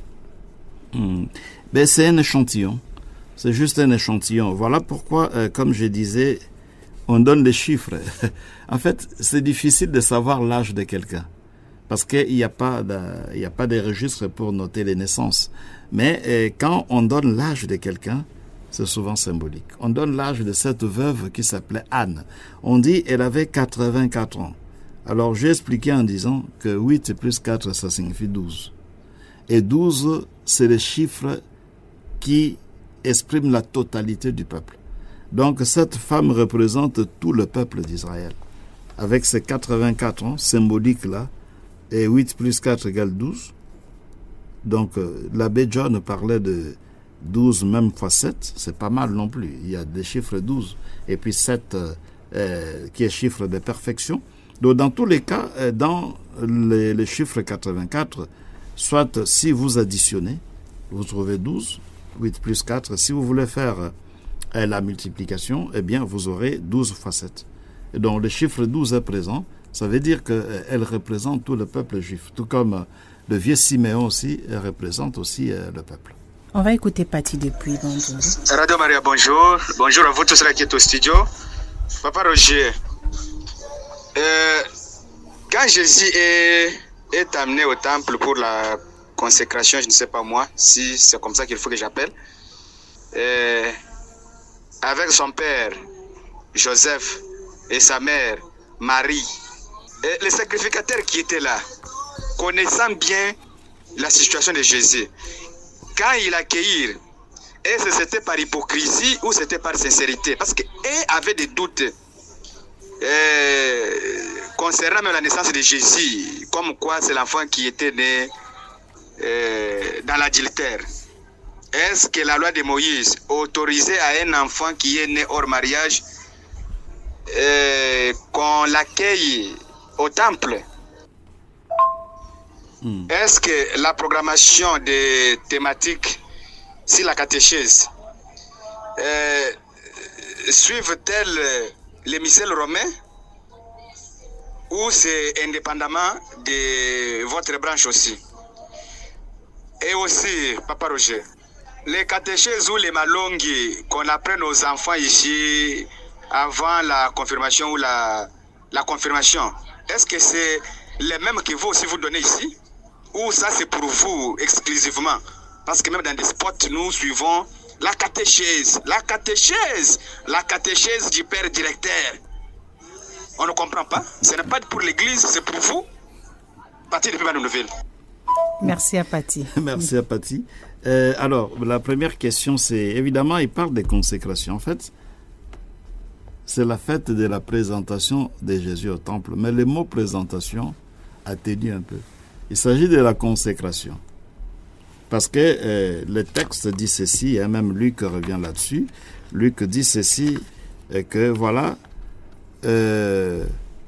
Hmm. Ben, c'est un échantillon. C'est juste un échantillon. Voilà pourquoi, euh, comme je disais, on donne des chiffres. En fait, c'est difficile de savoir l'âge de quelqu'un. Parce qu'il n'y a pas de, il n'y a pas de registre pour noter les naissances. Mais euh, quand on donne l'âge de quelqu'un, c'est souvent symbolique. On donne l'âge de cette veuve qui s'appelait Anne. On dit qu'elle avait quatre-vingt-quatre ans. Alors j'ai expliqué en disant que huit plus quatre, ça signifie douze. Et douze, c'est le chiffre qui exprime la totalité du peuple. Donc cette femme représente tout le peuple d'Israël. Avec ses quatre-vingt-quatre ans symboliques-là, et huit plus quatre égale douze. Donc, euh, l'abbé John parlait de douze même fois sept, c'est pas mal non plus. Il y a des chiffres douze, et puis sept euh, euh, qui est chiffre de perfection. Donc, dans tous les cas, euh, dans les, les chiffres quatre-vingt-quatre, soit si vous additionnez, vous trouvez douze, huit plus quatre. Si vous voulez faire euh, la multiplication, eh bien, vous aurez douze fois sept. Et donc, le chiffre douze est présent. Ça veut dire qu'elle représente tout le peuple juif, tout comme le vieux Siméon aussi représente aussi le peuple. On va écouter Patty depuis. Bonjour. Radio Maria, bonjour. Bonjour à vous tous là qui êtes au studio. Papa Roger, euh, quand Jésus est, est amené au temple pour la consécration, je ne sais pas moi, si c'est comme ça qu'il faut que j'appelle, euh, avec son père, Joseph, et sa mère, Marie, et les sacrificateurs qui étaient là, connaissant bien la situation de Jésus, quand il accueillit, est-ce que c'était par hypocrisie ou c'était par sincérité? Parce qu'eux avaient des doutes euh, concernant même la naissance de Jésus, comme quoi c'est l'enfant qui était né euh, dans l'adultère. Est-ce que la loi de Moïse autorisait à un enfant qui est né hors mariage euh, qu'on l'accueille au temple? Mm. Est-ce que la programmation des thématiques sur la catéchèse euh, suivent-elles les missels romains ou c'est indépendamment de votre branche aussi? Et aussi, Papa Roger, les catéchèses ou les malongues qu'on apprend aux enfants ici avant la confirmation ou la, la confirmation, est-ce que c'est les mêmes que vous aussi vous donnez ici? Ou ça c'est pour vous exclusivement? Parce que même dans des spots, nous suivons la catéchèse, la catéchèse, la catéchèse du père directeur. On ne comprend pas. Ce n'est pas pour l'église, c'est pour vous. Paty depuis ma nouvelle. Merci à Paty. Merci à Paty. Euh, alors, la première question, c'est évidemment, il parle des consécrations. En fait, c'est la fête de la présentation de Jésus au temple. Mais le mot présentation atténue un peu. Il s'agit de la consécration. Parce que euh, le texte dit ceci, et même Luc revient là-dessus. Luc dit ceci, et que voilà, euh,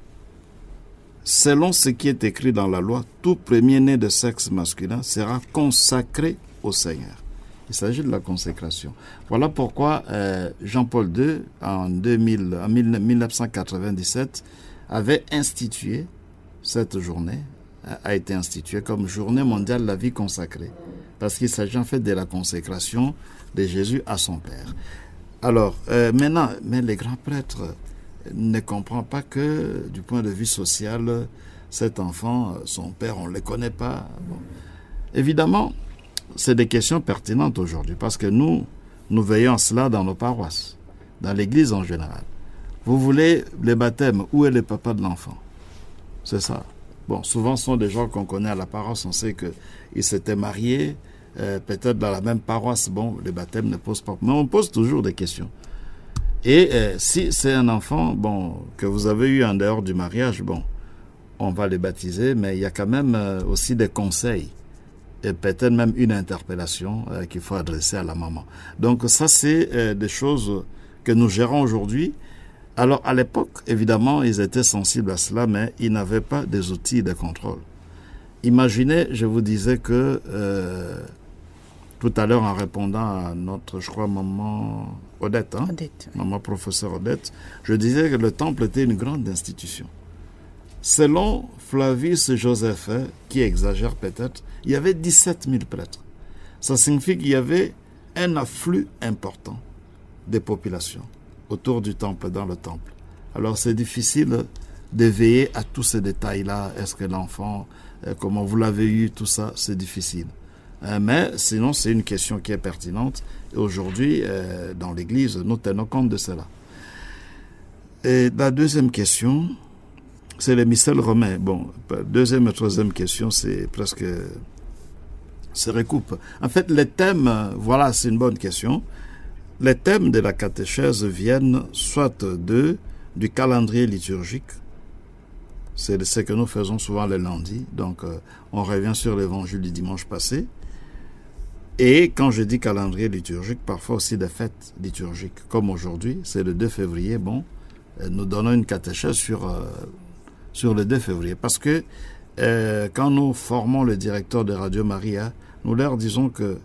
selon ce qui est écrit dans la loi, tout premier-né de sexe masculin sera consacré au Seigneur. Il s'agit de la consécration. Voilà pourquoi euh, Jean-Paul deux, en, deux mille, en mille neuf cent quatre-vingt-dix-sept, avait institué cette journée, a été instituée comme journée mondiale de la vie consacrée. Parce qu'il s'agit en fait de la consécration de Jésus à son Père. Alors, euh, maintenant, mais les grands prêtres ne comprennent pas que, du point de vue social, cet enfant, son père, on ne le connaît pas. Bon. Évidemment, c'est des questions pertinentes aujourd'hui, parce que nous, nous veillons cela dans nos paroisses, dans l'Église en général. Vous voulez les baptêmes, où est le papa de l'enfant? C'est ça. Bon, souvent, ce sont des gens qu'on connaît à la paroisse, on sait qu'ils s'étaient mariés, euh, peut-être dans la même paroisse, bon, les baptêmes ne posent pas. Mais on pose toujours des questions. Et euh, si c'est un enfant, bon, que vous avez eu en dehors du mariage, bon, on va les baptiser, mais il y a quand même euh, aussi des conseils, et peut-être même une interpellation euh, qu'il faut adresser à la maman. Donc ça, c'est euh, des choses que nous gérons aujourd'hui. Alors, à l'époque, évidemment, ils étaient sensibles à cela, mais ils n'avaient pas des outils de contrôle. Imaginez, je vous disais que, euh, tout à l'heure, en répondant à notre, je crois, maman Odette, hein, Odette, oui. Maman professeur Odette, je disais que le temple était une grande institution. Selon Flavius Joseph, qui exagère peut-être, il y avait dix-sept mille prêtres. Ça signifie qu'il y avait un afflux important des populations autour du temple, dans le temple. Alors c'est difficile de veiller à tous ces détails-là. Est-ce que l'enfant, euh, comment vous l'avez eu, tout ça, c'est difficile. Euh, mais sinon, c'est une question qui est pertinente. Et aujourd'hui, euh, dans l'Église, nous tenons compte de cela. Et la deuxième question, c'est les missels romains. Bon, deuxième et troisième question, c'est presque... se recoupent. En fait, les thèmes, voilà, c'est une bonne question. Les thèmes de la catéchèse viennent soit de, du calendrier liturgique, c'est ce que nous faisons souvent le lundi, donc euh, on revient sur l'évangile du dimanche passé, et quand je dis calendrier liturgique, parfois aussi des fêtes liturgiques, comme aujourd'hui, c'est le deux février, bon, euh, nous donnons une catéchèse sur, euh, sur le deux février, parce que euh, quand nous formons le directeur de Radio Maria, nous leur disons que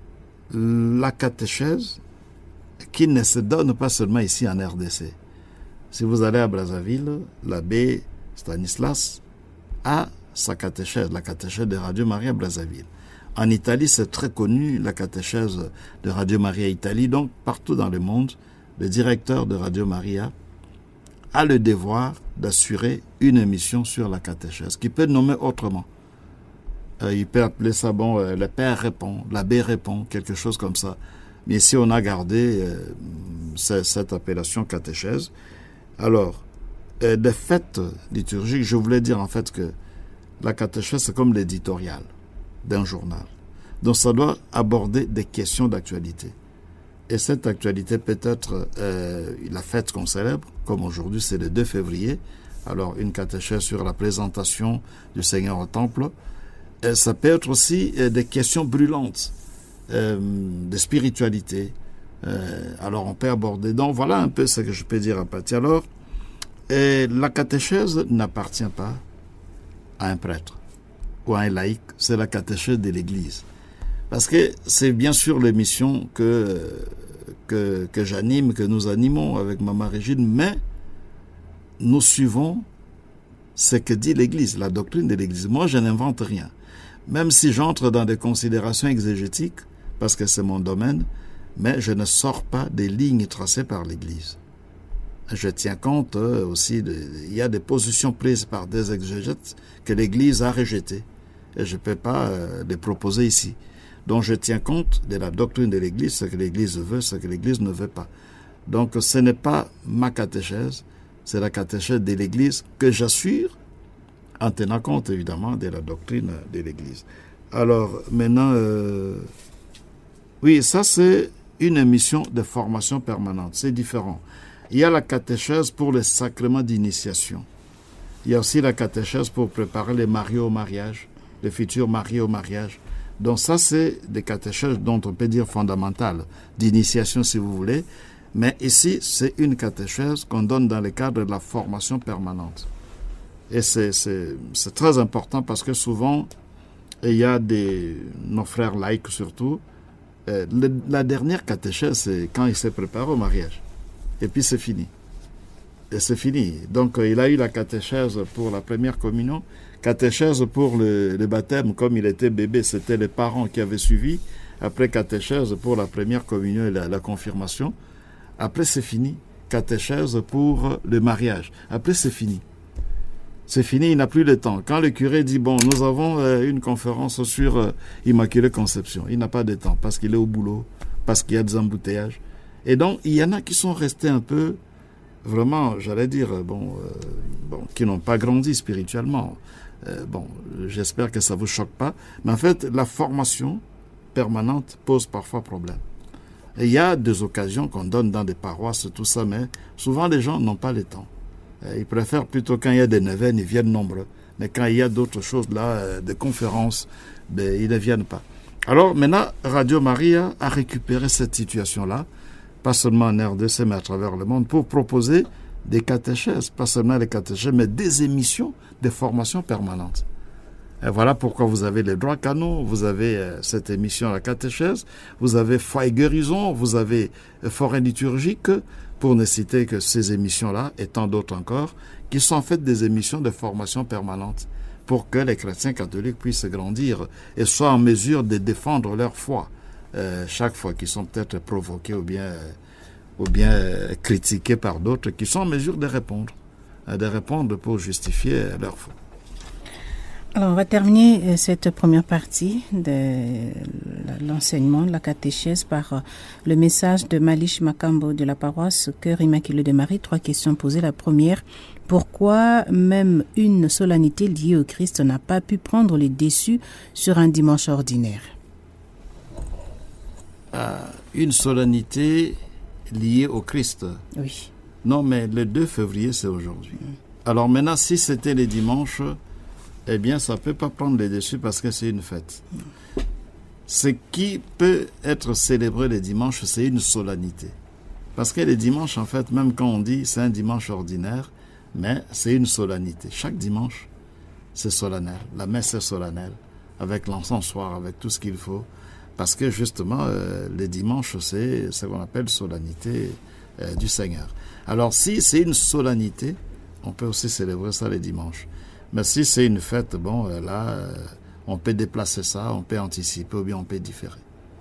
la catéchèse, qui ne se donne pas seulement ici en R D C. Si vous allez à Brazzaville, l'abbé Stanislas a sa catéchèse, la catéchèse de Radio Maria Brazzaville. En Italie, c'est très connu, la catéchèse de Radio Maria Italie. Donc, partout dans le monde, le directeur de Radio Maria a le devoir d'assurer une émission sur la catéchèse, qui peut nommer autrement. Euh, il peut appeler ça, bon, euh, le père répond, l'abbé répond, quelque chose comme ça. Mais ici, on a gardé euh, cette appellation catéchèse. Alors, euh, des fêtes liturgiques, je voulais dire en fait que la catéchèse, c'est comme l'éditorial d'un journal. Donc, ça doit aborder des questions d'actualité. Et cette actualité peut être euh, la fête qu'on célèbre, comme aujourd'hui, c'est le deux février. Alors, une catéchèse sur la présentation du Seigneur au temple. Et ça peut être aussi euh, des questions brûlantes. Euh, de spiritualité. Euh, alors on peut aborder. Donc voilà un peu ce que je peux dire à Paty. Alors, et la catéchèse n'appartient pas à un prêtre ou à un laïc, c'est la catéchèse de l'Église. Parce que c'est bien sûr l'émission que, que, que j'anime, que nous animons avec Maman Régine, mais nous suivons ce que dit l'Église, la doctrine de l'Église. Moi, je n'invente rien. Même si j'entre dans des considérations exégétiques, parce que c'est mon domaine, mais je ne sors pas des lignes tracées par l'Église. Je tiens compte euh, aussi, de, il y a des positions prises par des exégètes que l'Église a rejetées, et je ne peux pas euh, les proposer ici. Donc je tiens compte de la doctrine de l'Église, ce que l'Église veut, ce que l'Église ne veut pas. Donc ce n'est pas ma catéchèse, c'est la catéchèse de l'Église que j'assure en tenant compte évidemment de la doctrine de l'Église. Alors maintenant, euh, oui, ça c'est une émission de formation permanente, c'est différent. Il y a la catéchèse pour les sacrements d'initiation. Il y a aussi la catéchèse pour préparer les mariés au mariage, les futurs mariés au mariage. Donc ça, c'est des catéchèses dont on peut dire fondamentales, d'initiation si vous voulez. Mais ici, c'est une catéchèse qu'on donne dans le cadre de la formation permanente. Et c'est, c'est, c'est très important parce que souvent, il y a des, nos frères laïcs surtout, euh, le, la dernière catéchèse, c'est quand il s'est préparé au mariage. Et puis c'est fini. Et c'est fini. Donc il a eu la catéchèse pour la première communion, catéchèse pour le, le baptême, comme il était bébé, c'était les parents qui avaient suivi. Après catéchèse pour la première communion et la, la confirmation. Après c'est fini. Catéchèse pour le mariage. Après c'est fini. C'est fini, il n'a plus le temps. Quand le curé dit, bon, nous avons euh, une conférence sur euh, Immaculée Conception, il n'a pas de temps parce qu'il est au boulot, parce qu'il y a des embouteillages. Et donc, il y en a qui sont restés un peu, vraiment, j'allais dire, bon, euh, bon qui n'ont pas grandi spirituellement. Euh, bon, j'espère que ça ne vous choque pas. Mais en fait, la formation permanente pose parfois problème. Et il y a des occasions qu'on donne dans des paroisses, tout ça, mais souvent les gens n'ont pas le temps. Ils préfèrent plutôt quand il y a des neuvaines, ils viennent nombreux. Mais quand il y a d'autres choses là, des conférences, ben, ils ne viennent pas. Alors maintenant, Radio Maria a récupéré cette situation-là, pas seulement en R D C, mais à travers le monde, pour proposer des catéchèses, pas seulement les catéchèses, mais des émissions de formation permanente. Et voilà pourquoi vous avez les droits canons, vous avez euh, cette émission à la catéchèse, vous avez Foi et guérison, vous avez euh, Forêt liturgique, pour ne citer que ces émissions-là, et tant d'autres encore, qui sont en fait des émissions de formation permanente, pour que les chrétiens catholiques puissent grandir et soient en mesure de défendre leur foi, euh, chaque fois qu'ils sont peut-être provoqués ou bien, euh, ou bien euh, critiqués par d'autres, qui sont en mesure de répondre, euh, de répondre pour justifier leur foi. Alors, on va terminer cette première partie de l'enseignement, de la catéchèse, par le message de Malish Makambo de la paroisse Cœur Immaculé de Marie. Trois questions posées. La première, pourquoi même une solennité liée au Christ n'a pas pu prendre le dessus sur un dimanche ordinaire? euh, Une solennité liée au Christ? Oui. Non, mais le deux février, c'est aujourd'hui. Oui. Alors maintenant, si c'était les dimanches, eh bien, ça ne peut pas prendre le dessus parce que c'est une fête. Ce qui peut être célébré le dimanche, c'est une solennité. Parce que les dimanches, en fait, même quand on dit c'est un dimanche ordinaire, mais c'est une solennité. Chaque dimanche, c'est solennel. La messe est solennelle, avec l'encensoir, avec tout ce qu'il faut. Parce que justement, euh, les dimanches, c'est ce qu'on appelle solennité euh, du Seigneur. Alors, si c'est une solennité, on peut aussi célébrer ça les dimanches. Mais si c'est une fête, bon, là, on peut déplacer ça, on peut anticiper ou bien on peut différer.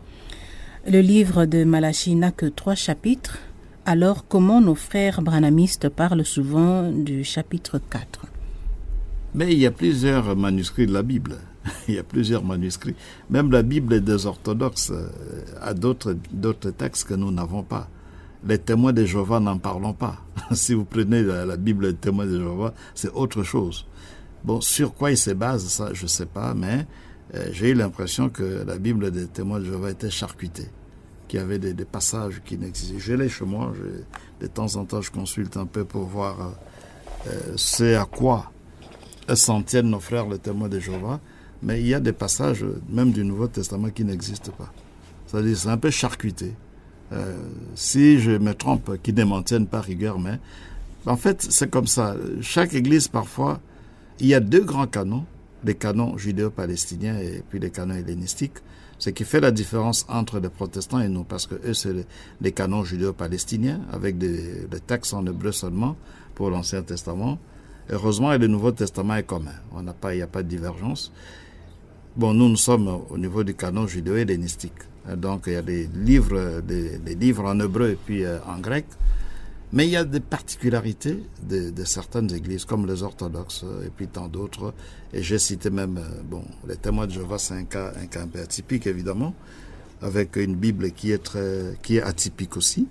Le livre de Malachie n'a que trois chapitres. Alors, comment nos frères branhamistes parlent souvent du chapitre quatre? Mais il y a plusieurs manuscrits de la Bible. Il y a plusieurs manuscrits. Même la Bible des orthodoxes a d'autres, d'autres textes que nous n'avons pas. Les témoins de Jéhovah n'en parlons pas. Si vous prenez la, la Bible des témoins de Jéhovah, c'est autre chose. Bon, sur quoi il se base, ça, je ne sais pas, mais euh, j'ai eu l'impression que la Bible des témoins de Jéhovah était charcutée, qu'il y avait des, des passages qui n'existaient. Je l'ai chez moi, je, de temps en temps, je consulte un peu pour voir euh, c'est à quoi s'en tiennent nos frères les témoins de Jéhovah, mais il y a des passages, même du Nouveau Testament, qui n'existent pas. C'est-à-dire, c'est un peu charcuté. Euh, si je me trompe, qu'ils ne m'en tiennent pas rigueur, mais en fait, c'est comme ça. Chaque église, parfois, il y a deux grands canons, les canons judéo-palestiniens et puis les canons hellénistiques, ce qui fait la différence entre les protestants et nous, parce que eux, c'est les, les canons judéo-palestiniens, avec des, des textes en hébreu seulement pour l'Ancien Testament. Heureusement, et le Nouveau Testament est commun. On n'a pas, il n'y a pas de divergence. Bon, nous, nous sommes au niveau du canon judéo-hellénistique. Donc, il y a des livres, des, des livres en hébreu et puis euh, en grec. Mais il y a des particularités de, de certaines églises, comme les orthodoxes et puis tant d'autres. Et j'ai cité même, bon, les témoins de Jéhovah, c'est un cas, un cas un peu atypique, évidemment, avec une Bible qui est très, qui est atypique aussi.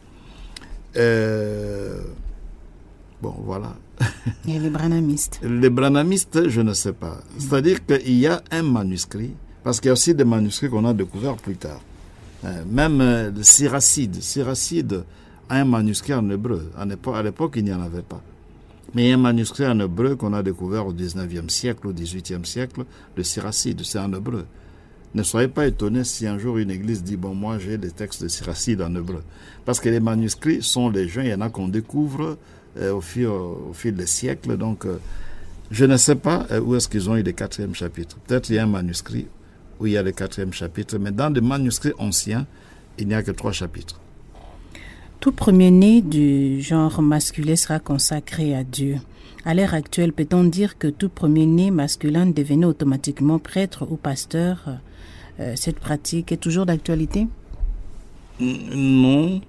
Euh, bon, voilà. Et les branhamistes? Les branhamistes, je ne sais pas. C'est-à-dire qu'il y a un manuscrit, parce qu'il y a aussi des manuscrits qu'on a découverts plus tard. Euh, même euh, le Siracide, Siracide a un manuscrit en hébreu. À l'époque, il n'y en avait pas. Mais il y a un manuscrit en hébreu qu'on a découvert au dix-neuvième siècle, au dix-huitième siècle, le Siracide, c'est en hébreu. Ne soyez pas étonnés si un jour une église dit « Bon, moi j'ai des textes de Siracide en hébreu ». Parce que les manuscrits sont légion, il y en a qu'on découvre euh, au, fil, au, au fil des siècles. Donc, euh, je ne sais pas euh, où est-ce qu'ils ont eu le quatrième chapitre. Peut-être il y a un manuscrit où il y a le quatrième chapitre, mais dans des manuscrits anciens, il n'y a que trois chapitres. Tout premier-né du genre masculin sera consacré à Dieu. À l'ère actuelle, peut-on dire que tout premier-né masculin devenait automatiquement prêtre ou pasteur? euh, Cette pratique est toujours d'actualité? Non,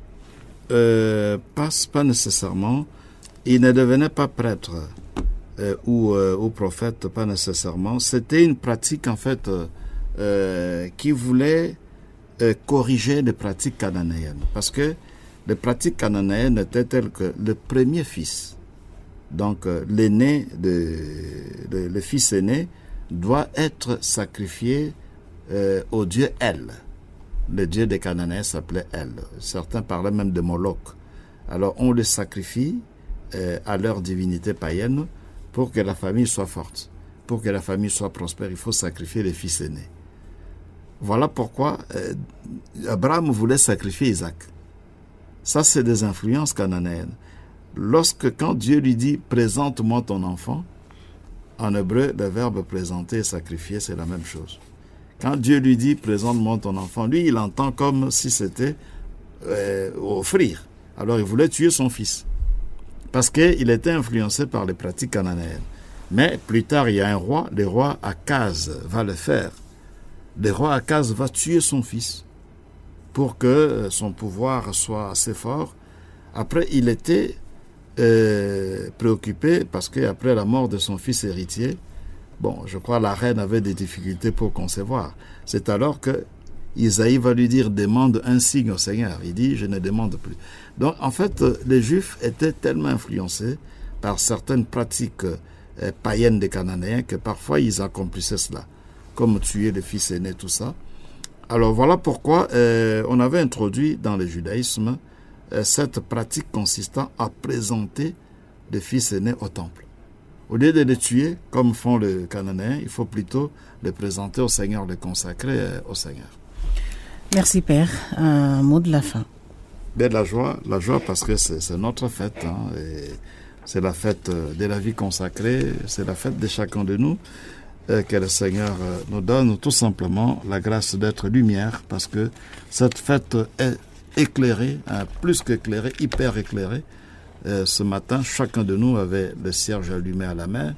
euh, pas, pas nécessairement. Il ne devenait pas prêtre euh, ou, euh, ou prophète, pas nécessairement. C'était une pratique, en fait, euh, euh, qui voulait euh, corriger les pratiques cananéennes. Parce que les pratiques cananéennes étaient telles que le premier fils, donc euh, l'aîné, de, de, le fils aîné, doit être sacrifié euh, au dieu El. Le dieu des Cananéens s'appelait El. Certains parlaient même de Moloch. Alors on le sacrifie euh, à leur divinité païenne pour que la famille soit forte, pour que la famille soit prospère. Il faut sacrifier les fils aînés. Voilà pourquoi euh, Abraham voulait sacrifier Isaac. Ça, c'est des influences cananéennes. Lorsque, quand Dieu lui dit « présente-moi ton enfant », en hébreu, le verbe « présenter » et « sacrifier », c'est la même chose. Quand Dieu lui dit « présente-moi ton enfant », lui, il entend comme si c'était euh, offrir. Alors, il voulait tuer son fils. Parce qu'il était influencé par les pratiques cananéennes. Mais plus tard, il y a un roi, le roi Akaz va le faire. Le roi Akaz va tuer son fils pour que son pouvoir soit assez fort. Après, il était euh, préoccupé parce qu'après la mort de son fils héritier, bon, je crois la reine avait des difficultés pour concevoir. C'est alors que Isaïe va lui dire « demande un signe au Seigneur ». Il dit « je ne demande plus ». Donc, en fait, les Juifs étaient tellement influencés par certaines pratiques euh, païennes des Cananéens que parfois ils accomplissaient cela, comme tuer le fils aîné, tout ça. Alors voilà pourquoi euh, on avait introduit dans le judaïsme euh, cette pratique consistant à présenter les fils aînés au temple. Au lieu de les tuer, comme font les Cananéens, il faut plutôt les présenter au Seigneur, les consacrer euh, au Seigneur. Merci Père. Un mot de la fin. Bien, la joie, la joie parce que c'est, c'est notre fête. Hein, et c'est la fête de la vie consacrée, c'est la fête de chacun de nous. Que le Seigneur nous donne tout simplement la grâce d'être lumière, parce que cette fête est éclairée, hein, plus qu'éclairée, hyper éclairée. Euh, ce matin, chacun de nous avait le cierge allumé à la main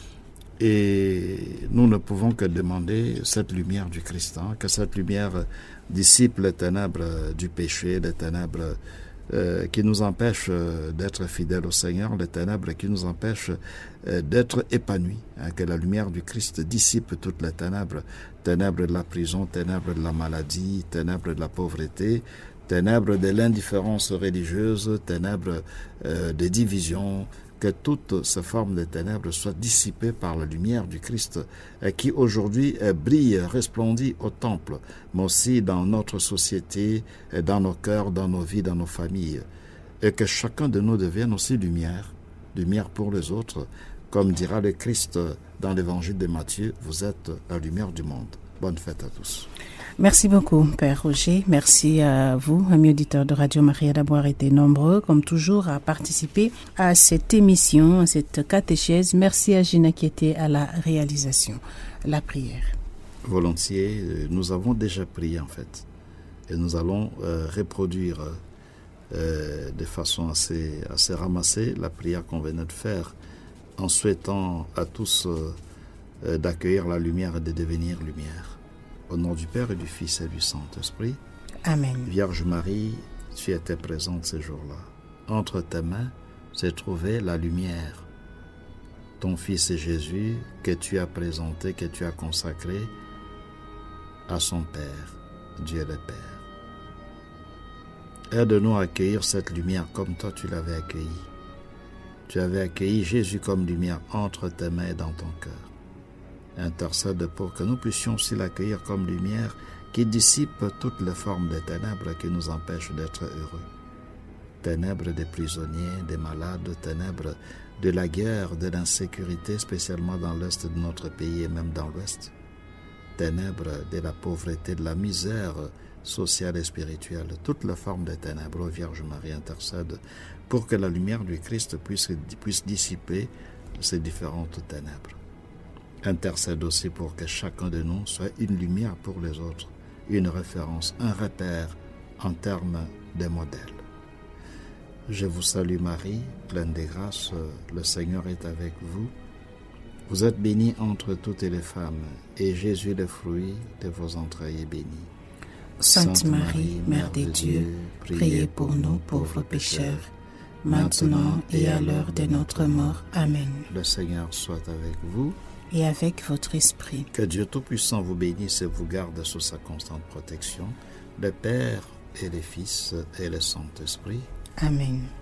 et nous ne pouvons que demander cette lumière du Christ, hein, que cette lumière dissipe les ténèbres du péché, les ténèbres Euh, qui nous empêche euh, d'être fidèles au Seigneur, les ténèbres qui nous empêchent euh, d'être épanouis, hein, que la lumière du Christ dissipe toutes les ténèbres, ténèbres de la prison, ténèbres de la maladie, ténèbres de la pauvreté, ténèbres de l'indifférence religieuse, ténèbres euh, des divisions, que toutes ces formes de ténèbres soient dissipées par la lumière du Christ euh, qui aujourd'hui euh, brille, resplendit au temple, mais aussi dans notre société, euh, dans nos cœurs, dans nos vies, dans nos familles. Et que chacun de nous devienne aussi lumière, lumière pour les autres. Comme dira le Christ dans l'évangile de Matthieu, vous êtes la lumière du monde. Bonne fête à tous. Merci beaucoup, Père Roger. Merci à vous, amis auditeurs de Radio Maria, d'avoir été nombreux, comme toujours, à participer à cette émission, à cette catéchèse. Merci à Gina qui était à la réalisation. La prière. Volontiers, nous avons déjà prié en fait. Et nous allons euh, reproduire euh, de façon assez, assez ramassée la prière qu'on venait de faire, en souhaitant à tous euh, d'accueillir la lumière et de devenir lumière. Au nom du Père et du Fils et du Saint-Esprit. Amen. Vierge Marie, tu étais présente ce jour-là. entre tes mains s'est trouvée la lumière. Ton Fils Jésus que tu as présenté, que tu as consacré à son Père, Dieu le Père. Aide-nous à accueillir cette lumière comme toi tu l'avais accueillie. Tu avais accueilli Jésus comme lumière entre tes mains et dans ton cœur. Intercède pour que nous puissions aussi l'accueillir comme lumière qui dissipe toutes les formes de ténèbres qui nous empêchent d'être heureux. Ténèbres des prisonniers, des malades, ténèbres de la guerre, de l'insécurité, spécialement dans l'est de notre pays et même dans l'ouest. Ténèbres de la pauvreté, de la misère sociale et spirituelle, toutes les formes de ténèbres. Ô Vierge Marie, intercède pour que la lumière du Christ puisse, puisse dissiper ces différentes ténèbres. Intercède aussi pour que chacun de nous soit une lumière pour les autres, une référence, un repère en termes de modèle. Je vous salue Marie, pleine de grâce, le Seigneur est avec vous. Vous êtes bénie entre toutes les femmes, et Jésus, le fruit de vos entrailles, est béni. Sainte Marie, Mère de Dieu, priez pour nous pauvres pécheurs, maintenant et à l'heure de notre mort. Amen. Le Seigneur soit avec vous. Et avec votre esprit. Que Dieu Tout-Puissant vous bénisse et vous garde sous sa constante protection, le Père et le Fils et le Saint-Esprit. Amen.